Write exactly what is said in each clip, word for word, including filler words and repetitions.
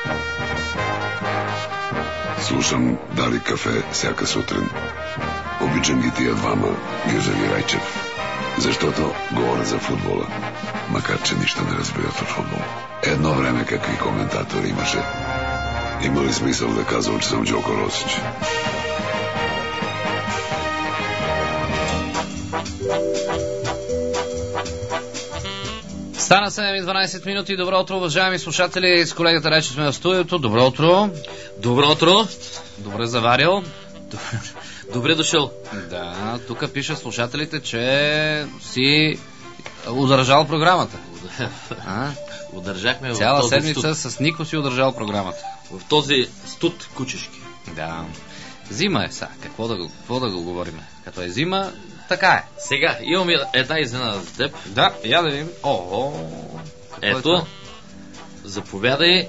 Слушам Дали кафе всяка сутрин. Обичам ги тия двама, Гюзев и Райчев. Защото говорят за футбола, макар че нищо не разбират от футбол. Едно време какви коментатори имаше. Има ли смисъл да казвам, че съм Джоко Росич? Стана седем и дванайсет минути. Добро утро, уважаеми слушатели. С колегата Райчев сме в студиото. Добро утро. Добро утро. Добре заварил. Добре дошъл. Да, тук пиша слушателите, че си удържал програмата. А? Удържахме в цяла този седмица студ. С Нико си удържал програмата. В този студ кучешки. Да. Зима е сега. Какво да го, какво да го говорим? Като е зима, така е. Сега, имаме една изненада за теб. Да, я да видим. Ого. Ето, е заповядай.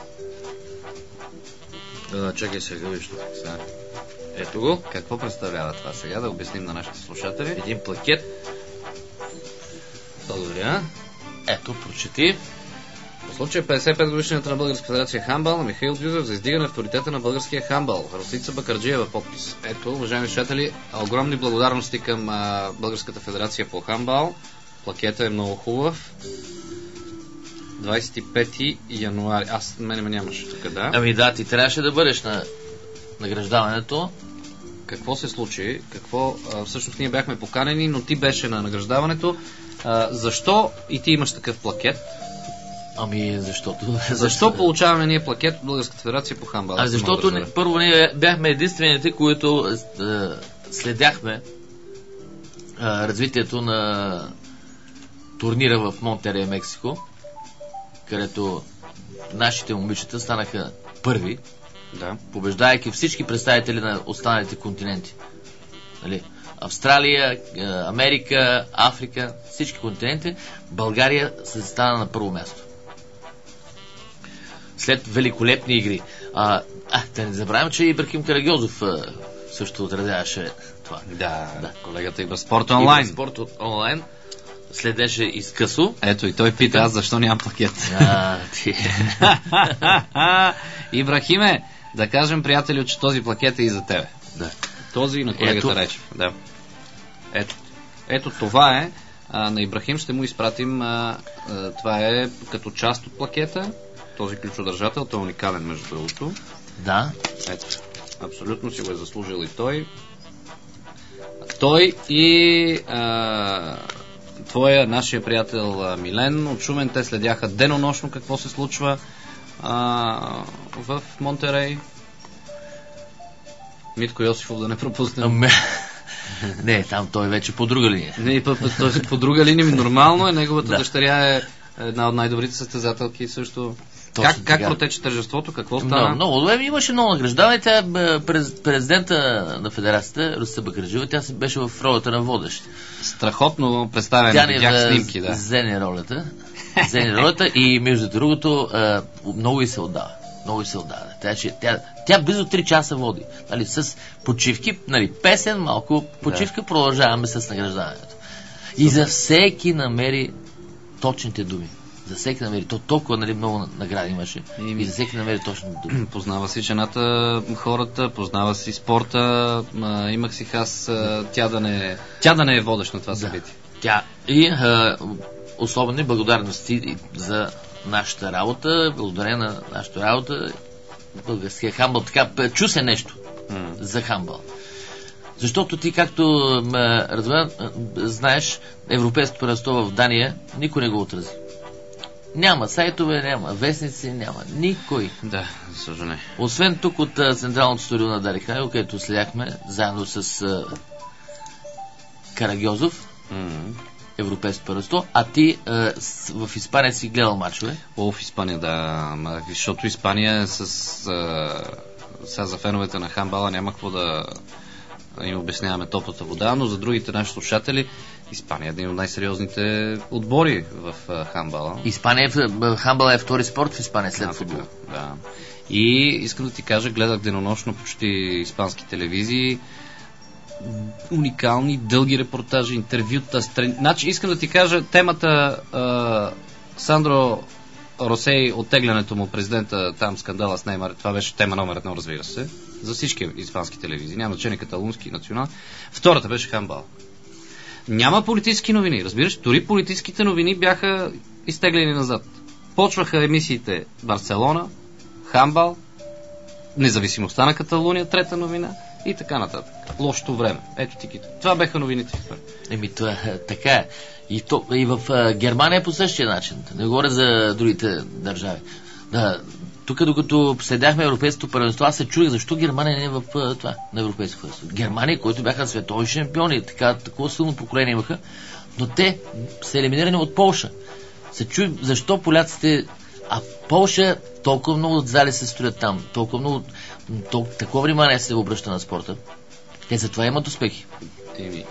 А, чакай сега, виж тук. Сега. Ето го. Какво представлява това сега? Да обясним на нашите слушатели. Един плакет. Благодаря. Ето, прочети. По случай петдесет и пет годишната на Българска федерация хандбал на Михаил Гюзев за издигане авторитета на българския хандбал. Росица Бакърджиева подпис. Ето, уважаеми слушатели, огромни благодарности към а, Българската федерация по хандбал. Плакета е много хубав. двайсет и пети януари. Аз, мене ме нямаше тук, да. Ами да, ти трябваше да бъдеш на награждаването. Какво се случи? Какво, а, всъщност ние бяхме поканени, но ти беше на награждаването. А, защо и ти имаш такъв плакет? Ами, защото... Защо получаваме ние плакет от Българската федерация по хандбал? А защото не, първо ние бяхме единствените, които е, следяхме е, развитието на турнира в Монтерей, Мексико, където нашите момичета станаха първи, да, побеждайки всички представители на останалите континенти. Нали? Австралия, Америка, Африка, всички континенти. България се стана на първо място. След великолепни игри. А, а да не забравям, че Ибрахим Карагьозов а, също отразяваше това. Да, да. Колегата Ибра Спорт онлайн. Спорт онлайн следеше изкъсо. Ето и той пита, аз защо нямам пакет. А, ти. Ибрахиме, да кажем, приятели, че този плакет е и за тебе. Да. Този и на колегата Ето. Речев. Да. Ето. Ето това е. А, на Ибрахим ще му изпратим. А, а, това е като част от плакета. Този ключодържател, той е уникален, между другото. Да. Ето. Абсолютно си го е заслужил и той. Той и а, твоя, нашия приятел а, Милен от Шумен, те следяха денонощно какво се случва а, в Монтерей. Митко Йосифов да не пропуснем. Не, там той вече по друга линия. Не, по, по, по, по друга линия, нормално е. Неговата да. дъщеря е една от най-добрите състезателки също. Точно Как, как така. протече тържеството? Какво стана? Много, много добре. Имаше много награждаване. Тя през, президента на федерацията, Росица Бакърджиева, тя беше в ролята на водещ. Страхотно представяне, видях снимки, да. Зене ролята. Зене ролята и между другото много и се отдава. Много и се отдава. Тя, тя, тя близо три часа води. Нали, с почивки, нали, песен, малко почивка, да. Продължаваме с награждаването. И за всеки намери точните думи. За всеки намери. То толкова, нали, много награди имаше. И, и за всеки намери точните думи. Познава си жената, хората, познава си спорта. А, имах си аз, а, тя, да не, тя да не е водещ на това събитие. Да. Тя и а, особени благодарности за нашата работа, благодарение на нашата работа, българския хандбал. Така, чу се нещо mm. за хандбал. Защото ти, както разбира, знаеш, Европейското първенство в Дания никой не го отрази. Няма сайтове, няма вестници, няма никой. Да, за съжаление. Освен тук от а, централното студио на Дарик Радио, където следяхме заедно с а, Карагьозов, mm-hmm. Европейско първенство, а ти а, с, в Испания си гледал мачове? О, в Испания, да. Защото Испания с... А, сега за феновете на хандбала няма какво да им обясняваме топлата вода, но за другите наши слушатели Испания е един от най-сериозните отбори в а, хандбала. Испания е, хандбал е втори спорт в Испания след а, футбол. Да. И искам да ти кажа, гледах денонощно почти испански телевизии, уникални, дълги репортажи, интервюта, стрен... Значи, искам да ти кажа, темата а, Сандро Росей, оттеглянето му президента, там скандала с Неймар, това беше тема номер едно, разбира се, за всички испански телевизии, няма значение каталунски, национал. Втората беше хандбал. Няма политически новини, разбираш, дори политическите новини бяха изтеглени назад. Почваха емисиите Барселона, хандбал, независимостта на Каталуния, трета новина и така нататък. Лошото време. Ето ти. Това беха новините. Еми, това така е. И, то, и в а, Германия по същия начин. Не говоря за другите държави. Да, тук, докато следяхме Европейското първенство, аз се чудих защо Германия не е в а, това, на Европейското първенство. Германия, които бяха световни шампиони, така, такова силно поколение имаха, но те са елиминирани от Полша. Се чуди защо поляците. А Полша толкова много зали се строят там, толкова много, толкова, такова внимание се обръща на спорта. Те затова имат успехи. Еми.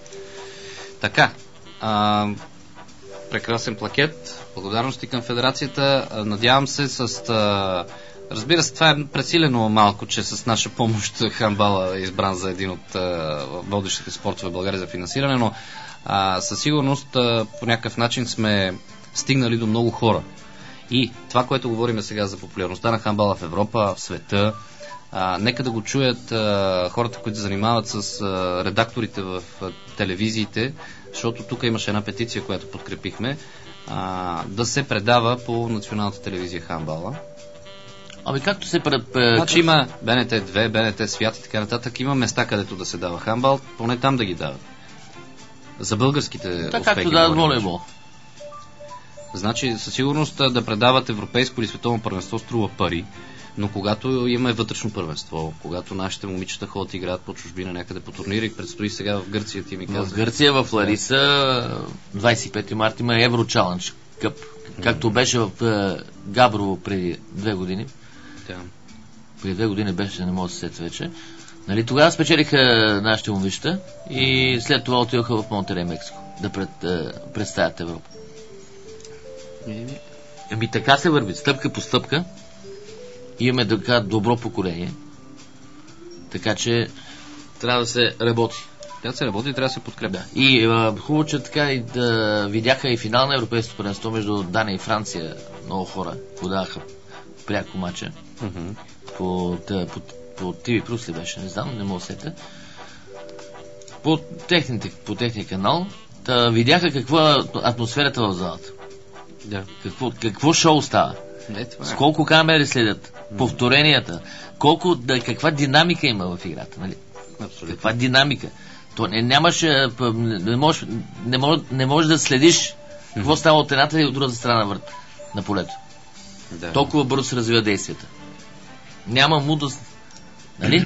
Така. А, прекрасен плакет. Благодарности към федерацията. Надявам се с... А, разбира се, това е пресилено малко, че с наша помощ хандбала е избран за един от а, водещите спортове в България за финансиране, но а, със сигурност а, по някакъв начин сме стигнали до много хора. И това, което говорим сега за популярността на хандбала в Европа, в света, а, нека да го чуят а, хората, които се занимават с а, редакторите в а, телевизиите, защото тук имаше една петиция, която подкрепихме, а, да се предава по националната телевизия хандбала. Ами както се пред... Значи има Б Н Т две, Б Н Т Свят и така нататък, има места, където да се дава хандбал, поне там да ги дават. За българските така, успехи. Така както дават волейбол. Значи, със сигурност да предават европейско или световно първенство струва пари, но когато има вътрешно първенство, когато нашите момичета ходят и играят по чужбина някъде по турнири, предстои сега в Гърция, ти ми каза. В Гърция, в Лариса, двадесет и пети марта има Евро Чалендж Къп, както беше в е, Габрово преди две години. Да. Преди две години беше, не мога да се сетя вече. Нали, тогава спечелиха нашите момичета и след това отиваха в Монтерей, Мексико, да пред, е, представят Европа. Еми така се върви, стъпка по стъпка. Имаме така добро поколение. Така че трябва да се работи. Трябва да се работи и трябва да се подкрепя. Да. И а, хубаво, че така и да видяха и финал на Европейското първенство между Дания и Франция. Много хора подадаха пряко мача. Mm-hmm. По, да, по, по Ти Ви Плюс ли беше, не знам, не мога да сетя. По, техните, по техния канал. Та видяха каква атмосферата в залата. Да. Какво, какво шоу става? Не, това е. С колко камери следят? Повторенията. Колко, да, каква динамика има в играта, нали? Абсолютно. Каква динамика? То не, нямаше, не можеш, не можеш, не можеш да следиш какво става от едната и от другата страна на, на полето. Да. Толкова бързо се развива действията. Няма мудост. Нали?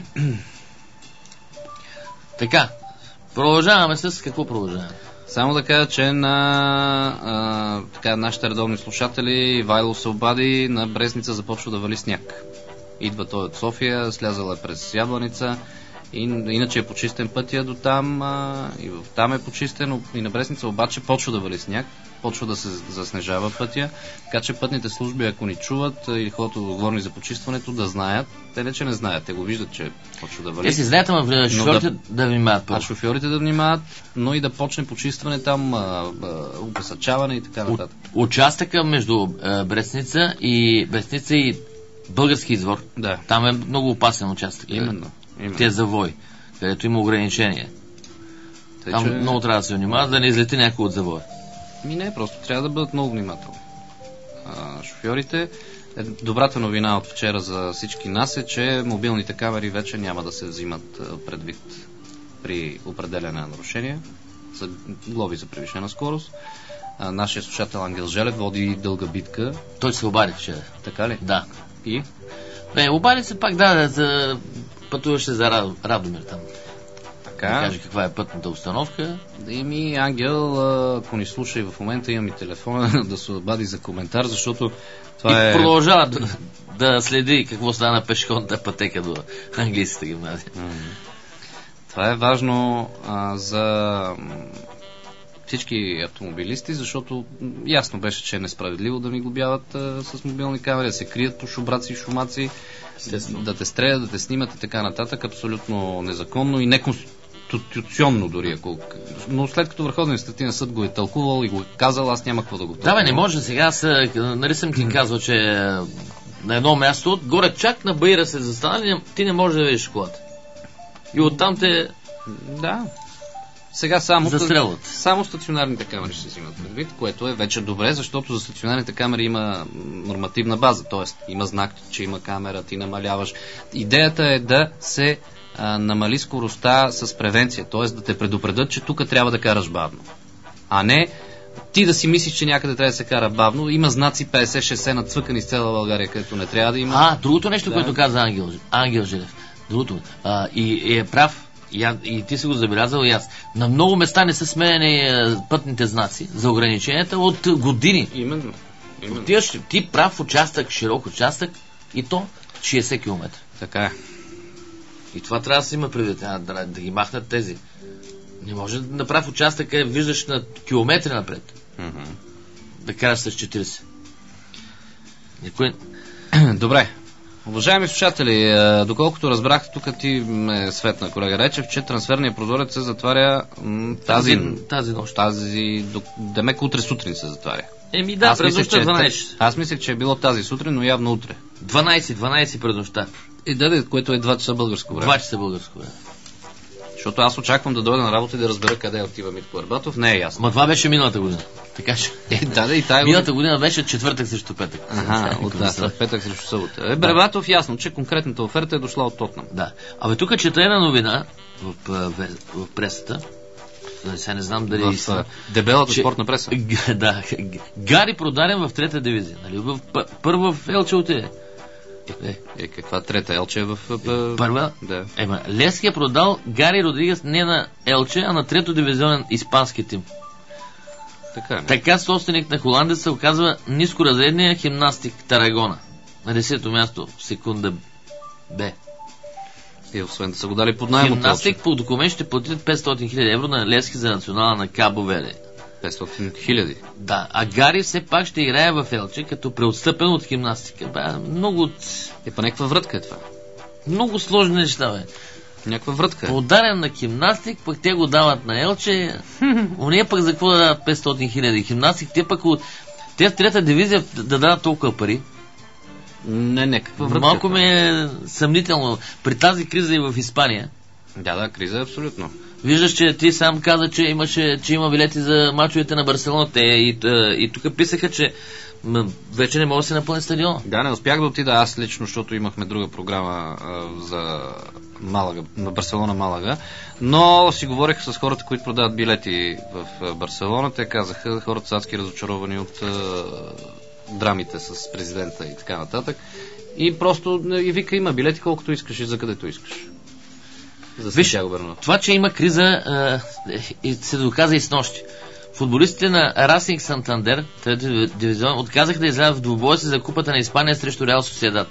Така. Продължаваме с какво продължаваме? Само да кажа, че на а, така, нашите редовни слушатели Вайло се обади, на Брестница започва да вали сняг. Идва той от София, слязал е през Ябланица, и, иначе е почистен пътя до там, а, и там е почистен, и на Брестница обаче почва да вали сняг, почва да се заснежава пътя, така че пътните служби, ако ни чуват или хората отговорни за почистването, да знаят. Те не, че не знаят, те го виждат, че почва да вали. Те си знаят, ама шофьорите да, да внимават. А шофьорите да внимават, но и да почне почистване там, опесачаване и така нататък. Участъка между а, Брестница и Брестница и Български извор, да. Там е много опасен участък. Именно. именно. Те завой, където има ограничения. Тъй, там че... много трябва да се внимава, да не излети някой от завоя. Ми не, просто трябва да бъдат много внимателни. А, шофьорите. Добрата новина от вчера за всички нас е, че мобилните камери вече няма да се взимат предвид при определяне на нарушения, за глоби за превишена скорост. А, нашия слушател Ангел Желев води дълга битка. Той се обади вчера. Така ли? Да. И? Не, обади се пак, да, за... пътуваше за Радомир там. Така. Да каже каква е пътната установка. Да и ми, Ангел, ако ни слуша и в момента, имам и телефона да се обади за коментар, защото това и е... продължава да, да следи какво стана на пешеходната пътека до английската гимназия. Това е важно а, за всички автомобилисти, защото ясно беше, че е несправедливо да ни глобяват а, с мобилни камери, да се крият по шубраци и шумаци, да те стрелят, да те снимат и така нататък. Абсолютно незаконно и неконституционно конституционно дори, ако... но след като Върховният административен съд го е тълкувал и го е казал, аз няма какво да го тълкувам. Да, бе, не може сега, аз, нали съм ти казал, че на едно място, горе чак на Баира се застанали, ти не можеш да видиш колата. И оттам те... Да. Сега само, застрелват. Само стационарните камери ще се взимат предвид, което е вече добре, защото за стационарните камери има нормативна база, т.е. има знак, че има камера, ти намаляваш. Идеята е да се а, намали скоростта с превенция, т.е. да те предупредят, че тук трябва да караш бавно. А не ти да си мислиш, че някъде трябва да се кара бавно. Има знаци петдесет шейсет нацвъкани из цяла България, където не трябва да има. А, другото нещо, да. което каза Ангел, Ангел Желев. Другото. А, и, и е прав. И, и ти си го забелязал и аз. На много места не са сменени пътните знаци за ограниченията от години. Именно. Именно. Ти, ти прав участък, широк участък и то шейсет километра. Така е. И това трябва да се има предвид, да, да, да ги махнат тези. Не може да направи участък, къде виждаш на километри напред. Mm-hmm. Да караш с четирийсет. Никой... Добре. Уважаеми слушатели, доколкото разбрах, тук ти ме светна, колега Речев, че трансферният прозорец се затваря м, тази, тази нощ. Тази, демек утре сутрин се затваря. Еми да, през нощта дванайсет. Аз мислех, че е било тази сутрин, но явно утре. дванайсет, дванайсет през нощта. И да, което е два часа българско време. два часа българско време. Защото аз очаквам да дойда на работа и да разбера къде отива Митко Арбатов. Не е ясно. Ма това беше миналата година. Така че. Е, да, да, и тая миналата година беше четвъртък срещу петък. Ага, от да, петък срещу събота. Е, Арбатов ясно, че конкретната оферта е дошла от Тотнам. Да. Абе тук чета една новина в, в, в, в пресата. Сега не знам дали... В са, дебелата че, спортна преса. Да. Гари продаден в трета дивизия. Нали? В, първо в Елче отиде. Е, е, каква трета? Елче е в... Е, първа? Да. Ема, Левски е продал Гари Родригес не на Елче, а на трето дивизионен испански тим. Така, не? Така собственик на Холандия се оказва нискоразредния Химнастик Тарагона. На десето място в секунда Б. И освен да са го дали под найем. Химнастик по документ ще платят петстотин хиляди евро на Левски за национала на Кабо Верде. петстотин хиляди. Да, а Гари все пак ще играе в Елче, като преотстъпен от Химнастика. Бе, много... Е, па някаква врътка е това. Много сложни неща, бе. Някаква врътка е. Ударен на Химнастик, пък те го дават на Елче. Уния пък за какво да дават петстотин хиляди? Химнастик, те пък от... Те в трета дивизия да дадат толкова пари. Не, някаква врътка. Малко ми е съмнително. При тази криза и в Испания. Да, да, криза е абсолютно. Виждаш, че ти сам каза, че, имаше, че има билети за мачовете на Барселона. Те и, и тук писаха, че вече не може да се напълни стадиона. Да, не успях да отида аз лично, защото имахме друга програма а, за Малага, на Барселона Малага, но си говорих с хората, които продават билети в Барселона. Те казаха, хората са адски разочаровани от а, драмите с президента и така нататък. И просто и вика, има билети колкото искаш и за където искаш. За Виж, това, че има криза, е, се доказа и с нощи. Футболистите на Расинг Сантандер, трети дивизион, отказаха да излязат в двубоя си за купата на Испания срещу Реал Сосиедад.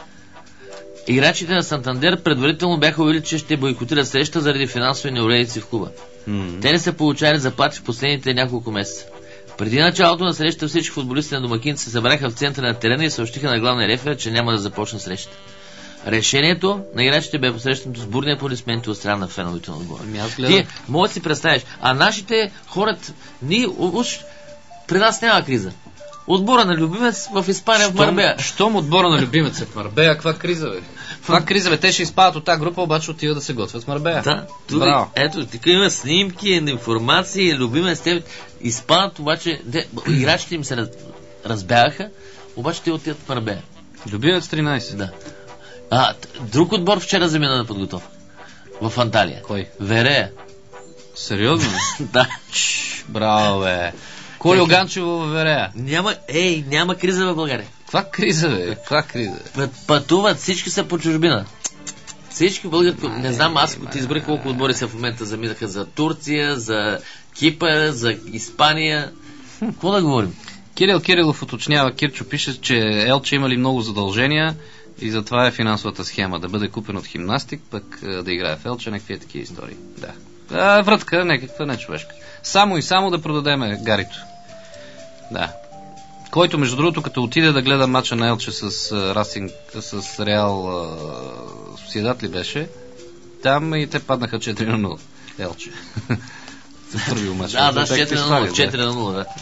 Играчите на Сантандер предварително бяха уверили, че ще бойкотират среща заради финансови неуредици в клуба. Mm-hmm. Те не са получали заплати в последните няколко месеца. Преди началото на среща всички футболисти на домакинци се събраха в центъра на терена и съобщиха на главния рефери, че няма да започне среща. Решението на играчите бе посрещнато с бурни аплодисменти от страна на феновете на отбора. Ти може да си представиш, а нашите хората, ние уж при нас няма криза. Отбора на любимец в Испания в Марбея. Щом отбора на любимец е в Марбея, каква криза, бе? Каква криза, бе? Те ще изпадат от тази група, обаче отиват да се готвят в Марбея. Да, тук, ето, тук има снимки, информации, любимец, те изпадат, обаче, де, играчите им се раз, разбягаха, обаче те отиват в Марбея. Любимец тринайсет. Да. А, друг отбор вчера замина на подготовка. В Анталия. Кой? Верея. Сериозно? Да. Браво, бе. Колю Ганчево във Верея. Няма, ей, няма криза в България. Каква криза, бе? Каква криза? Пътуват, всички са по чужбина. Всички българи, не знам, аз ти избрах колко отбори са в момента заминаха за Турция, за Кипър, за Испания. Какво да говорим? Кирил Кирилов уточнява, Кирчо пише, че Елче имали много задължения и затова е финансовата схема да бъде купен от Химнастик, пък да играе в Елче, някакви такива истории. Да. А, вратка, някаква нечовешка. Само и само да продадеме Гарито. Да. Който, между другото, като отиде да гледа матча на Елче с Расинг, с Реал Сосиедад ли беше, там и те паднаха четири на нула. Елче. Се първил мач. Да, да, четири на нула, да.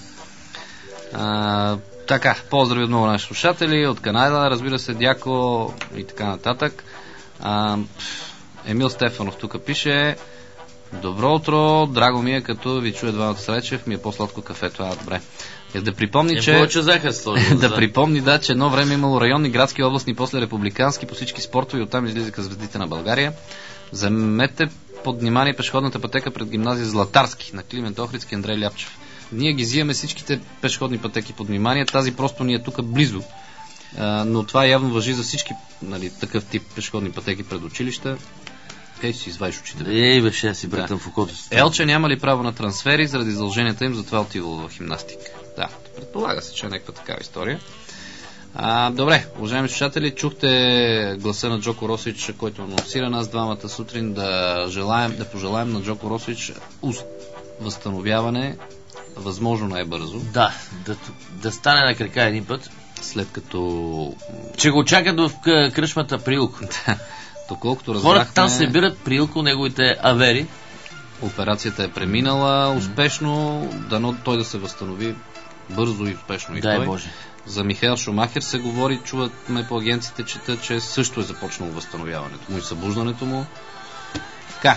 А, така, поздрави отново наши слушатели от Канада, разбира се, Дяко и така нататък. А, Емил Стефанов тук пише: добро утро, драго ми е, като ви чуя двамата с Райчев, ми е по-сладко кафето. А, добре. Е, да припомни, е, че... повече захар сложи. да припомни, да, че едно време имало районни, градски, областни, после републикански по всички спортове и оттам излизаха звездите на България. Вземете под внимание пешеходната пътека пред гимназия Златарски на Климент Охридски, Андрей Ляпчев. Ние ги взимаме всичките пешеходни пътеки под внимание, тази просто ни е тук близо. А, но това явно важи за всички, нали, такъв тип пешеходни пътеки пред училища. Ей, си извадиш очите. Ей, беше, си братам да. В окото. Елче няма ли право на трансфери заради задълженията им, затова отивало в гимнастика? Да, предполага се, че е някаква такава история. А, добре, уважаеми слушатели, чухте гласа на Джоко Росич, който анонсира нас двамата сутрин да желаем, да пожелаем на Джоко Росич възстановяване възможно най-бързо. Да, да, да стане на крака един път. След като... Че го чакат в кръчмата Прилко. Доколкото разбрахме... Хората там се бират Прилко, неговите авери. Операцията е преминала успешно, дано той да се възстанови бързо и успешно и Дай той. Боже. За Михаел Шумахер се говори, чуваме по агенциите, чета, че също е започнало възстановяването му и събуждането му. Така.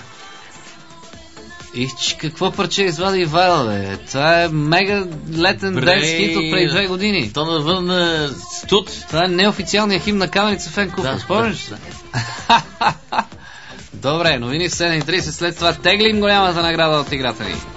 И какво парче извади Ивайла, бе? Това е мега летен денс хит от преди две години. То навън на студ. Това е неофициалният химн на Каменица фен клуб. Да, спомняш? Да, да. Добре, новини в седем и трийсет, след това теглим голямата награда от играта ни.